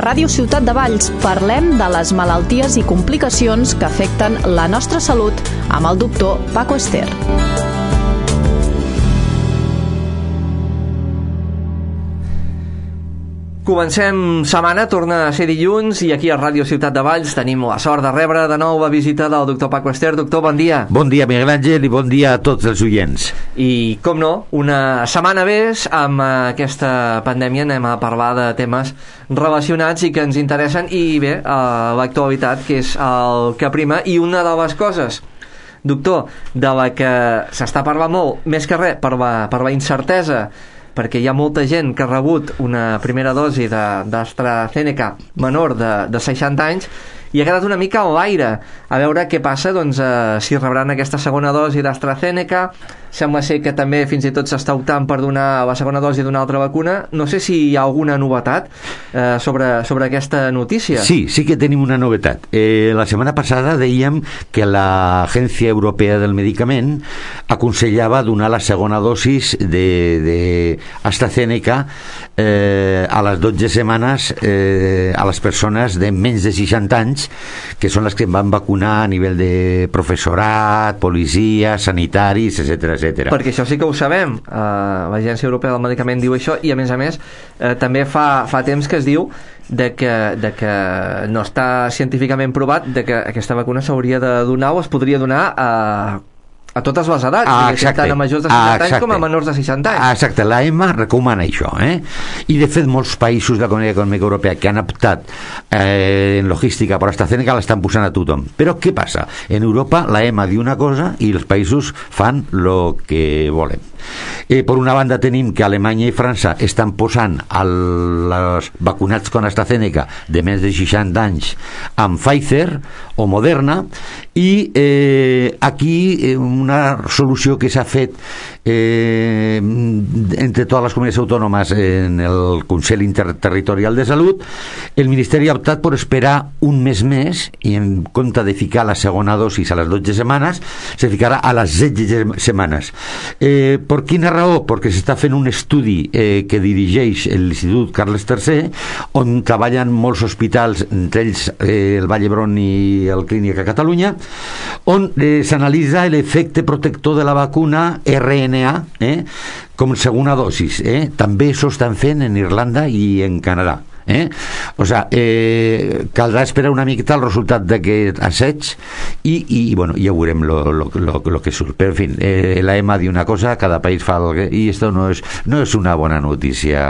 Ràdio Ciutat de Valls parlem de les malalties i complicacions que afecten la nostra salut amb el doctor Paco Ester. Comencem setmana, torna a ser dilluns i aquí a Ràdio Ciutat de Valls tenim la sort de rebre de nou la visita del doctor Paco Ester. Doctor, bon dia. Bon dia, Miguel Àngel, i bon dia a tots els oients. I, com no, una setmana més amb aquesta pandèmia anem a parlar de temes relacionats i que ens interessen i bé, l'actualitat, que és el que prima, i una de les coses, doctor, de la que s'està parlant molt, més que res per la incertesa, perquè hi ha molta gent que ha rebut una primera dosi d'AstraZeneca menor de 60 anys i ha quedat una mica a l'aire a veure què passa, doncs, si rebran aquesta segona dosi d'AstraZeneca. Sembla ser que també fins i tot s'està optant per donar la segona dosi d'una altra vacuna. No sé si hi ha alguna novetat sobre aquesta notícia. Sí que tenim una novetat. La setmana passada dèiem que l'Agència Europea del Medicament aconsellava donar la segona dosis d'AstraZeneca a les 12 setmanes a les persones de menys de 60 anys, que són les que van vacunar a nivell de professorat, policia, sanitaris, etc. Perquè això sí que ho sabem, l'Agència Europea del Medicament diu això, i a més també fa temps que es diu de que no està científicament provat de que aquesta vacuna s'hauria de donar o es podria donar a totes les edats, tant a majors de 60 anys com a menors de 60 anys. Exacte, la EMA recomana això, i de fet molts països de la Comunitat Econòmica Europea que han optat en logística per AstraZeneca l'estan posant a tothom. Però què passa? En Europa la EMA diu una cosa i els països fan el que volen. Per una banda tenim que Alemanya i França estan posant els vacunats con AstraZeneca de més de 60 anys amb Pfizer o Moderna, i aquí una solució que s'ha fet entre totes les comunitats autònomes en el Consell Interterritorial de Salut, el Ministeri ha optat per esperar un mes més i en compte de ficar la segona dosis a les 12 setmanes se ficarà a les 16 setmanes. Per quina raó? Perquè s'està fent un estudi que dirigeix l'Institut Carles III, on treballen molts hospitals, entre ells el Vall d'Hebron i el Clínic a Catalunya, on s'analitza l'efecte protector de la vacuna RNA com segona dosis. També s'ho estan fent en Irlanda i en Canadà. O sigui, caldrà esperar una miqueta el resultat d'aquest assaig i bueno, ja veurem lo que surt. Però en fi, la EMA diu una cosa, cada país fa el que... i esto no és una bona notícia.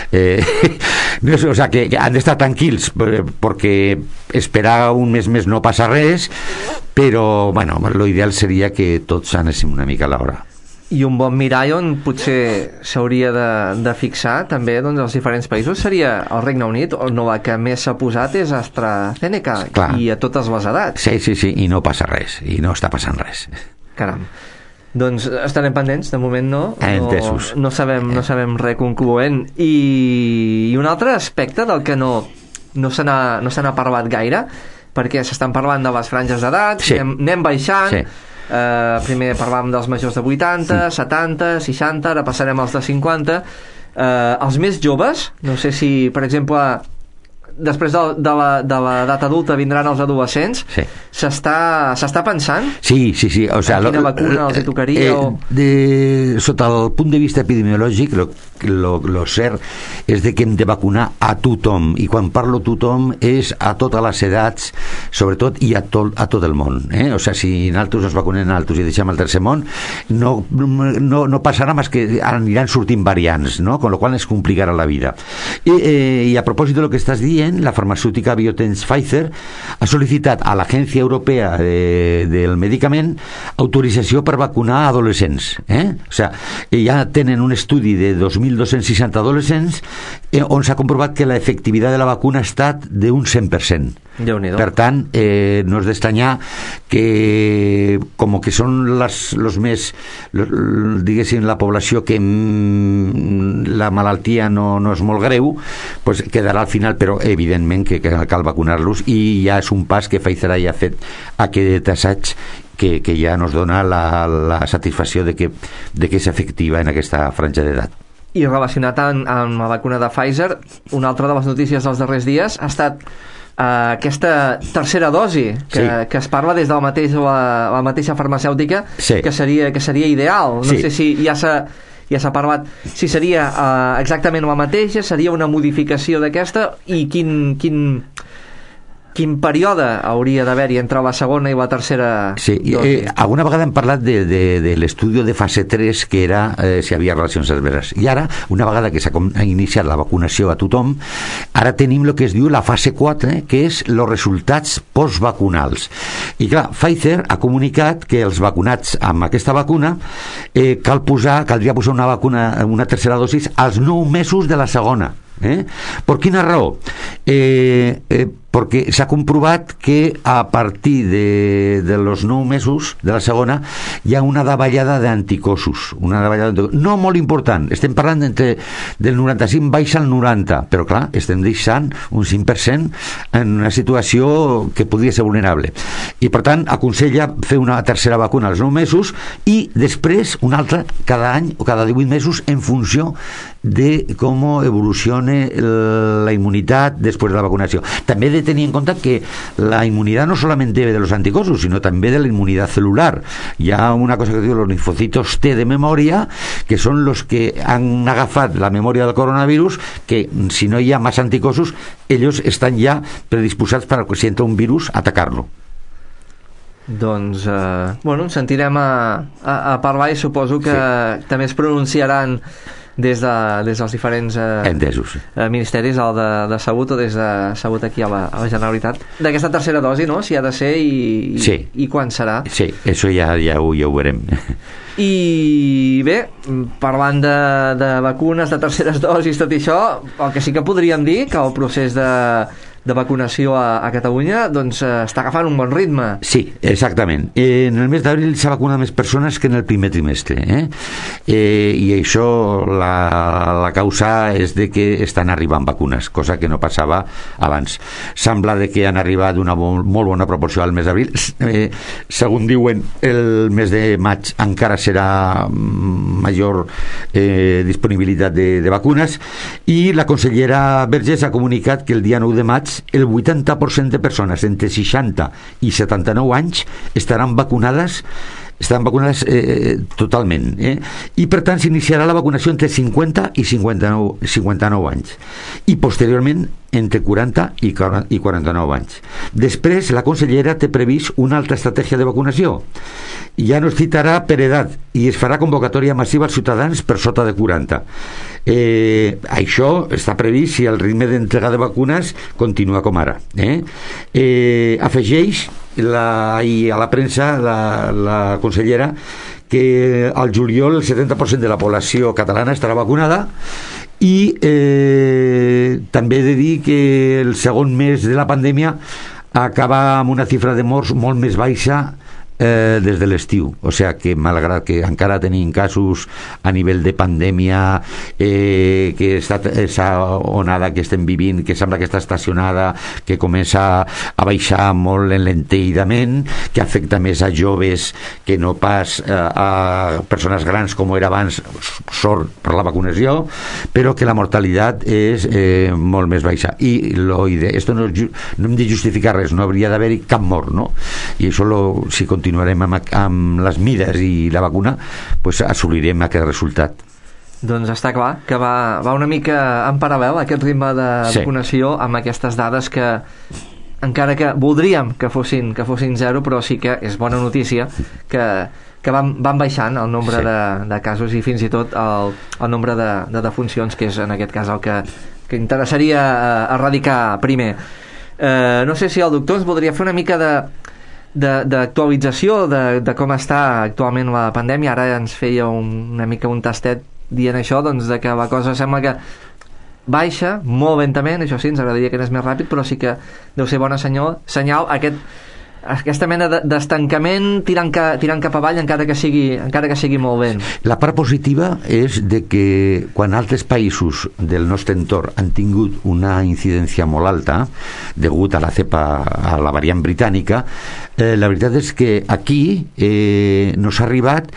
O sea, que han d'estar tranquils perquè esperar un mes més no passa res, però bueno, lo ideal seria que tots anéssim una mica a l'hora. I un bon mirall on potser s'hauria de fixar també, doncs, els diferents països seria el Regne Unit, on la que més s'ha posat és AstraZeneca. Clar. I a totes les edats. Sí, i no passa res, i no està passant res. Caram. Doncs estarem pendents, de moment no sabem res concloent. I un altre aspecte del que no se n'ha parlat gaire, perquè s'estan parlant de les franges d'edat, anem baixant. Primer parlàvem dels majors de 80, 70, 60, ara passarem als de 50. Els més joves, no sé si, per exemple, després de l'edat adulta vindran els adolescents, s'està pensant? Sí. O sigui, quina vacuna els tocaria? Sota el punt de vista epidemiològic, lo cert és que hem de vacunar a tothom, i quan parlo tothom és a totes les edats, sobretot, i a tot el món. O sigui, si nosaltres ens vacunem nosaltres i deixem el tercer món, no passarà més que aniran sortint variants, no? Con lo qual es complicarà la vida. I a propòsit de lo que estàs dient, la farmacèutica Biotech Pfizer ha sol·licitat a l'Agència Europea del Medicament autorització per vacunar adolescents. O sigui, ja tenen un estudi de 2.260 adolescents on s'ha comprovat que l'efectivitat de la vacuna ha estat d'un 100%. Per tant, no és d'estranyar que com que són los més, diguéssim, la població que la malaltia no és molt greu, pues quedarà al final, però evidentment que cal vacunar-los, i ja és un pas que Pfizer ja ha fet aquest assaig que ja nos dona la satisfacció de que és efectiva en aquesta franja d'edat. I relacionat amb la vacuna de Pfizer, una altra de les notícies dels darrers dies ha estat aquesta tercera dosi que es parla des de la mateixa farmacèutica, que seria ideal. No sé si ja s'ha parlat si seria exactament la mateixa, seria una modificació d'aquesta, i quin període hauria d'haver-hi entre la segona i la tercera dosi? Alguna vegada hem parlat de l'estudi de fase 3, que era si hi havia relacions adverses, i ara, una vegada que s'ha iniciat la vacunació a tothom, ara tenim el que es diu la fase 4, que és els resultats postvacunals. I clar, Pfizer ha comunicat que els vacunats amb aquesta vacuna caldria posar una tercera dosi als 9 mesos de la segona. Per quina raó? Perquè s'ha comprovat que a partir de los 9 mesos de la segona hi ha una davallada d'anticossos, no molt important, estem parlant del 95 baix al 90, però clar, estem deixant un 5% en una situació que podria ser vulnerable, i per tant aconsella fer una tercera vacuna als 9 mesos i després una altra cada any o cada 18 mesos en funció de com evolucione la immunitat després de la vacunació. També he de tenir en compte que la inmunidad no solamente de los anticuerpos, sino también de la inmunidad celular. Hi ha una cosa que diu los linfocitos T de memòria, que són los que han agafat la memòria del coronavirus, que si no hi ha més anticossos, ells estan ja predisposats per, si entra un virus, a atacar-lo. Doncs, ens sentirem a parlar, i suposo que també es pronunciaran des dels diferents ministeris, el de Salut o des de Salut aquí a la Generalitat, d'aquesta tercera dosi, no? Si ha de ser i quan serà. Sí, això ja ho veurem. I bé, parlant de vacunes, de terceres dosis, tot això, el que sí que podríem dir que el procés de vacunació a Catalunya doncs està agafant un bon ritme. Sí, exactament. En el mes d'abril s'ha vacunat més persones que en el primer trimestre, i això la causa és de que estan arribant vacunes, cosa que no passava abans. Sembla que han arribat una molt bona proporció al mes d'abril. Segons diuen, el mes de maig encara serà major disponibilitat de vacunes, i la consellera Vergés ha comunicat que el dia 9 de maig el 80% de persones entre 60 i 79 anys estaran vacunades totalment, i per tant s'iniciarà la vacunació entre 50 i 59 anys, i posteriorment entre 40 i 49 anys. Després la consellera té previst una altra estratègia de vacunació. Ja no es citarà per edat i es farà convocatòria massiva als ciutadans per sota de 40. Això està previst si el ritme d'entrega de vacunes continua com ara. Afegeix a la premsa la consellera que al juliol el 70% de la població catalana estarà vacunada, i també he de dir que el segon mes de la pandèmia acaba amb una xifra de morts molt més baixa des de l'estiu, o sigui que malgrat que encara tenim casos a nivell de pandèmia, que aquesta onada que estem vivint, que sembla que està estacionada, que comença a baixar molt en l'enteïdament, que afecta més a joves que no pas a persones grans com era abans, sort per la vacunació, però que la mortalitat és molt més baixa, i esto no hem de justificar res, no hauria d'haver-hi cap mort, no? I això si continuem amb les mides i la vacuna, pues assolirem aquest resultat. Doncs està clar que va una mica en paral·lel aquest ritme de vacunació amb aquestes dades que encara que voldríem que fossin zero, però sí que és bona notícia que van baixant el nombre de casos i fins i tot el nombre de defuncions, que és en aquest cas el que interessaria erradicar primer. No sé si el doctor ens voldria fer una mica d'actualització de com està actualment la pandèmia. Ara ens feia una mica un tastet dient això, doncs de que la cosa sembla que baixa molt lentament, això sí, ens agradaria que anés més ràpid, però sí que deu ser bona senyal aquesta mena d'estancament tirant cap avall, encara que sigui molt lent. La part positiva és de que quan altres països del nostre entorn han tingut una incidència molt alta degut a la variant britànica, la veritat és que aquí no s'ha arribat,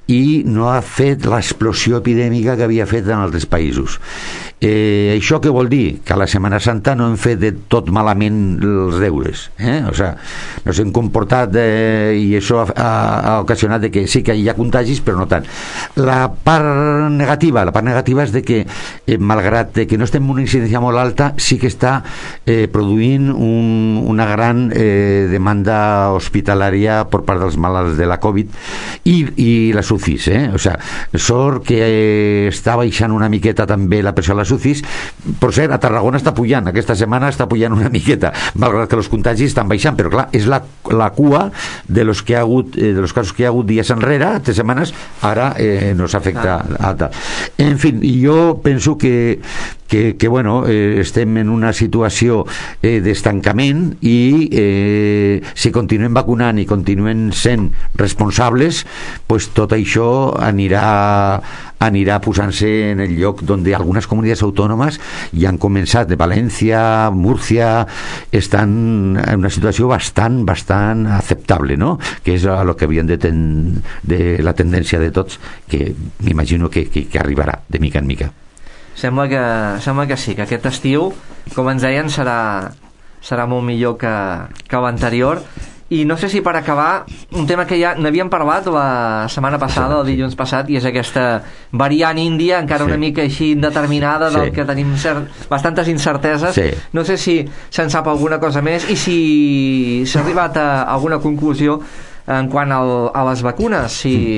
i no ha fet l'explosió epidèmica que havia fet en altres països. Això què vol dir? Que a la Setmana Santa no hem fet de tot malament els deures, o sigui, nos hem comportat i això ha ocasionat de que sí que hi ha contagis però no tant. La part negativa és de que malgrat que no estem en una incidència molt alta, sí que està produint una gran demanda hospitalària per part dels malalts de la Covid i les UCIs, o sigui, sort que està baixant una miqueta també la pressió a les UCIs. Per cert, a Tarragona està pujant, aquesta setmana està pujant una miqueta, malgrat que els contagis estan baixant, però clar, és la cua de los casos que hi ha hagut dies enrere, 3 setmanes, ara nos afecta alta. En fi, jo penso que bueno, estem en una situació d'estancament i si continuem vacunant i continuem sent responsables, pues tot això anirà posant-se en el lloc on algunes comunitats autònomes ja han començat. De València, Múrcia, estan en una situació bastant acceptable, no? Que és el que havien de la tendència de tots, que m'imagino que arribarà de mica en mica. Sembla que sí, que aquest estiu, com ens deien, serà molt millor que l'anterior. I no sé si per acabar, un tema que ja n'havíem parlat la setmana passada, el dilluns passat, i és aquesta variant índia, encara una mica així indeterminada, del que tenim bastantes incerteses. No sé si se'n sap alguna cosa més i si s'ha arribat a alguna conclusió en quant a les vacunes.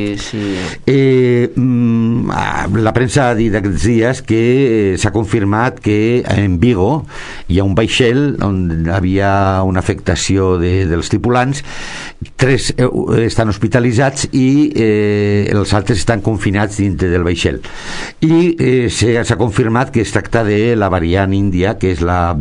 La premsa ha dit aquests dies que s'ha confirmat que en Vigo hi ha un vaixell on havia una afectació dels tripulants, 3 estan hospitalitzats i els altres estan confinats dintre del vaixell, i s'ha confirmat que es tracta de la variant índia, que és la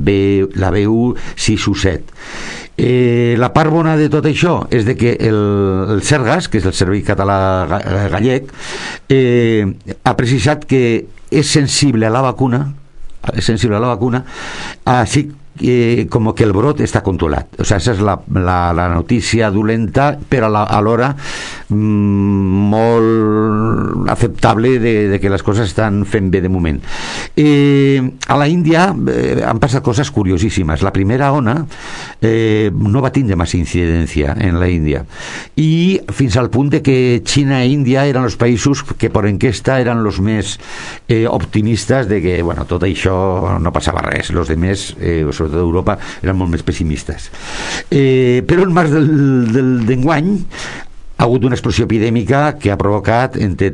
B1-617. La part bona de tot això és de que el Sergas, que és el Servei Català Gallec, ha precisat que és sensible a la vacuna, així com que el brot està controlat. O sigui, esa és la notícia dolenta, però alhora molt acceptable de que les coses estan fent bé de moment. A la Índia han passat coses curiosíssimes. La primera ona no va tindre massa incidència en la Índia, i fins al punt de que Xina i Índia eren els països que per enquesta eren els més optimistes de que tot això no passava res. Els demés, sobretot d'Europa, eren molt més pessimistes. Però en març d'enguany ha hagut una explosió epidèmica que ha provocat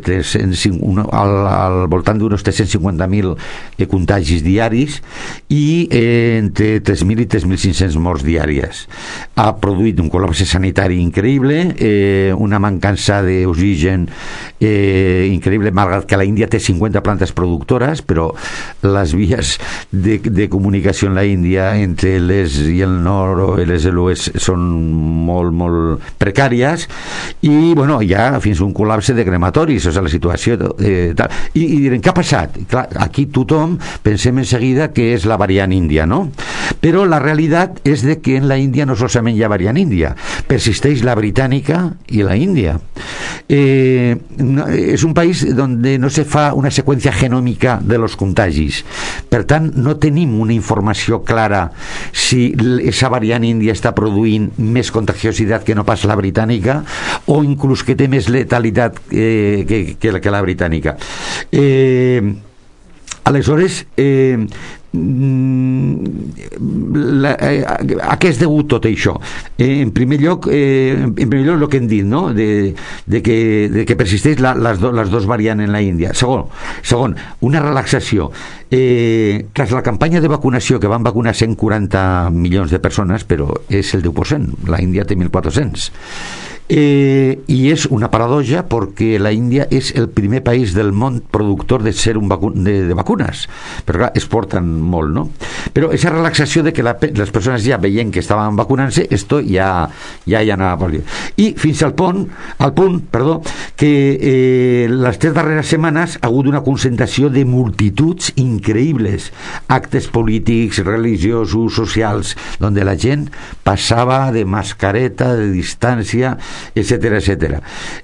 al voltant d'uns 350.000 contagis diaris i entre 3.000 i 3.500 morts diàries. Ha produït un col·lapse sanitari increïble, una mancança d'oxigen increïble, malgrat que la Índia té 50 plantes productores, però les vies de comunicació en la Índia entre l'est i el nord o l'est i l'oest són molt precàries, i hi ha fins un col·lapse de crematoris. O sigui, la situació tal. I direm, què ha passat? Clar, aquí tothom pensem en seguida que és la variant índia, no? Però la realitat és de que en la Índia no solament hi ha variant índia, persisteix la britànica i la índia. És un país on no se fa una seqüència genòmica de los contagis, per tant no tenim una informació clara si esa variant índia està produint més contagiositat que no pas la britànica, o inclús que té més letalitat que la britànica. Aleshores, a què és degut tot això? En primer lloc el que hem dit, no? de que persisteix les dos variants en la Índia. Segon, una relaxació. Tras la campanya de vacunació, que van vacunar 140 milions de persones, però és el 10%, la Índia té 1.400. I és una paradoja perquè la Índia és el primer país del món productor de vacunes, però clar, exporten molt, no? Però aquesta relaxació de que les persones ja veient que estaven vacunant-se, esto ja anava per allà. I fins al punt que les 3 darreres setmanes ha hagut una concentració de multituds increïbles, actes polítics, religiosos, socials, on la gent passava de mascareta, de distància, etcètera, etcètera.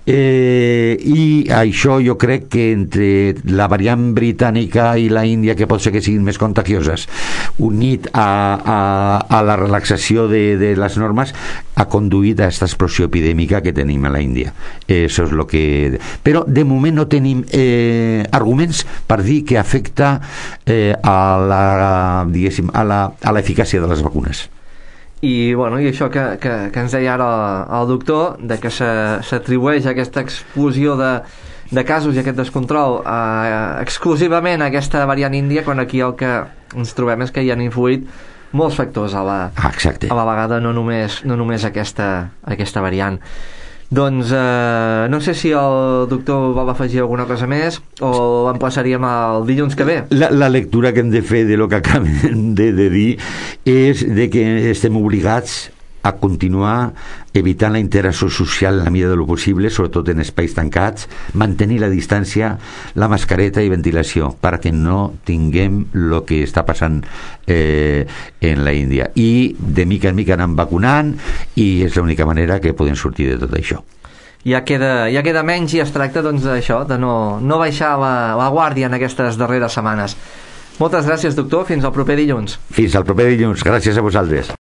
I això jo crec que entre la variant britànica i la Índia, que pot ser que siguin més contagioses, unit a la relaxació de les normes, ha conduït a aquesta explosió epidèmica que tenim a la Índia. Això és lo que... Però de moment no tenim arguments per dir que afecta a l'eficàcia de les vacunes. I això que ens deia ara el doctor, de que s'atribueix aquesta explosió de casos i aquest descontrol exclusivament a aquesta variant índia, quan aquí el que ens trobem és que hi han influït molts factors a la vegada, no només aquesta variant. Doncs no sé si el doctor vol afegir alguna cosa més o l'emplaçaríem el dilluns que ve. La lectura que hem de fer de lo que acabem de dir és de que estem obligats a continuar evitant la interacció social en la medida del possible, sobretot en espais tancats, mantenir la distància, la mascareta i ventilació, perquè no tinguem el que està passant en la Índia. I de mica en mica anem vacunant i és l'única manera que podem sortir de tot això. Ja queda menys i es tracta d'això, de no baixar la guàrdia en aquestes darreres setmanes. Moltes gràcies, doctor. Fins al proper dilluns. Fins al proper dilluns. Gràcies a vosaltres.